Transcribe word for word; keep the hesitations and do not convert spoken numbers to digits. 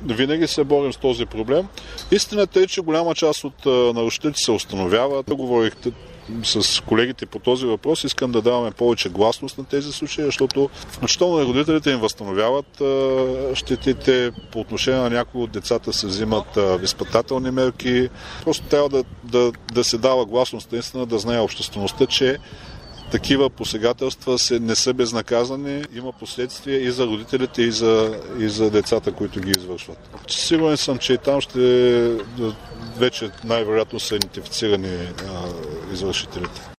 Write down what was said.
винаги се борим с този проблем. Истината е, че голяма част от нарушителите се установяват. Говорихте с колегите по този въпрос. Искам да даваме повече гласност на тези случаи, защото включително и родителите им възстановяват щетите. По отношение на някои от децата се взимат възпитателни мерки. Просто трябва да, да, да се дава гласност, наистина да знае обществеността, че такива посегателства се, не са безнаказани, има последствия и за родителите, и за, и за децата, които ги извършват. Сигурен съм, че и там ще вече най-вероятно са идентифицирани а, извършителите.